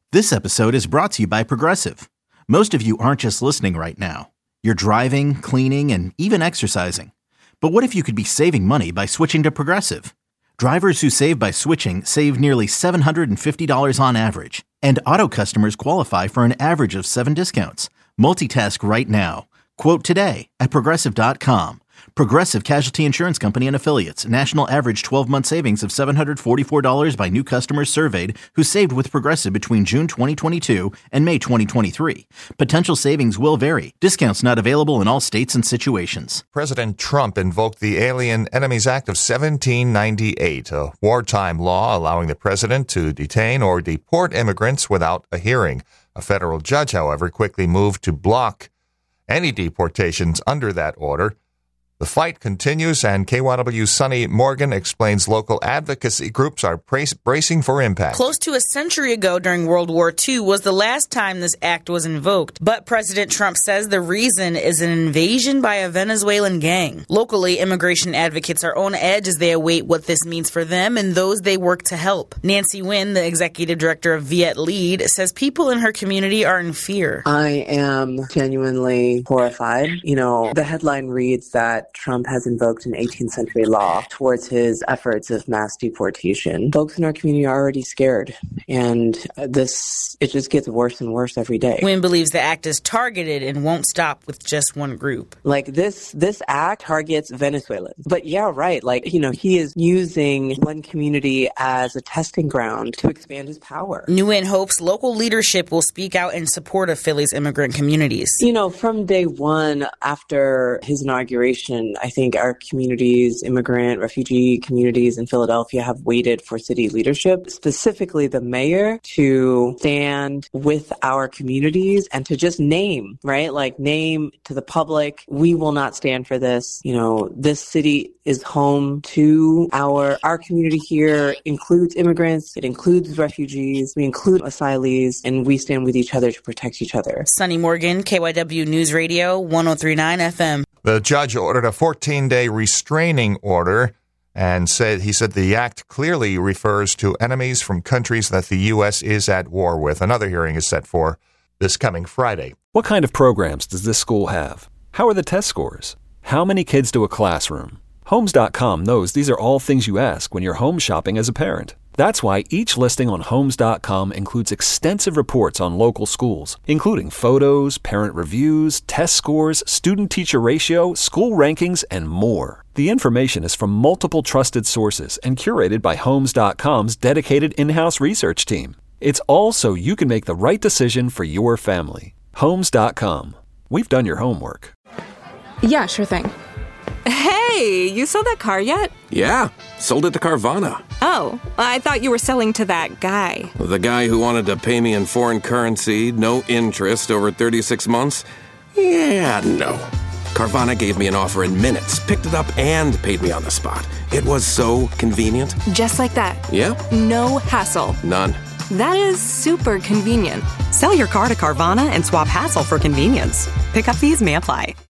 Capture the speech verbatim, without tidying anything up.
This episode is brought to you by Progressive. Most of you aren't just listening right now. You're driving, cleaning, and even exercising. But what if you could be saving money by switching to Progressive? Drivers who save by switching save nearly seven hundred fifty dollars on average. And auto customers qualify for an average of seven discounts. Multitask right now. Quote today at Progressive dot com. Progressive Casualty Insurance Company and Affiliates. National average twelve-month savings of seven hundred forty-four dollars by new customers surveyed who saved with Progressive between June twenty twenty-two and May twenty twenty-three. Potential savings will vary. Discounts not available in all states and situations. President Trump invoked the Alien Enemies Act of seventeen ninety-eight, a wartime law allowing the president to detain or deport immigrants without a hearing. A federal judge, however, quickly moved to block any deportations under that order. The fight continues, and K Y W's Sonny Morgan explains local advocacy groups are brace- bracing for impact. Close to a century ago during World War Two was the last time this act was invoked. But President Trump says the reason is an invasion by a Venezuelan gang. Locally, immigration advocates are on edge as they await what this means for them and those they work to help. Nancy Nguyen, the executive director of Viet Lead, says people in her community are in fear. I am genuinely horrified. You know, the headline reads that Trump has invoked an eighteenth century law towards his efforts of mass deportation. Folks in our community are already scared, and this, it just gets worse and worse every day. Nguyen believes the act is targeted and won't stop with just one group. Like this, this act targets Venezuelans. But yeah, right. Like, you know, he is using one community as a testing ground to expand his power. Nguyen hopes local leadership will speak out in support of Philly's immigrant communities. You know, from day one after his inauguration, I think our communities, immigrant, refugee communities in Philadelphia have waited for city leadership, specifically the mayor, to stand with our communities and to just name, right? Like name to the public, we will not stand for this. You know, this city is home to our, our community here includes immigrants, it includes refugees, we include asylees, and we stand with each other to protect each other. Sonny Morgan, K Y W News Radio, one oh three point nine F M. The judge ordered a fourteen-day restraining order and said he said the act clearly refers to enemies from countries that the U S is at war with. Another hearing is set for this coming Friday. What kind of programs does this school have? How are the test scores? How many kids do a classroom? Homes dot com knows these are all things you ask when you're home shopping as a parent. That's why each listing on Homes dot com includes extensive reports on local schools, including photos, parent reviews, test scores, student-teacher ratio, school rankings, and more. The information is from multiple trusted sources and curated by Homes dot com's dedicated in-house research team. It's all so you can make the right decision for your family. Homes dot com. We've done your homework. Yeah, sure thing. Hey, you sold that car yet? Yeah, sold it to Carvana. Oh, I thought you were selling to that guy. The guy who wanted to pay me in foreign currency, no interest, over thirty-six months? Yeah, no. Carvana gave me an offer in minutes, picked it up, and paid me on the spot. It was so convenient. Just like that. Yep. No hassle. None. That is super convenient. Sell your car to Carvana and swap hassle for convenience. Pickup fees may apply.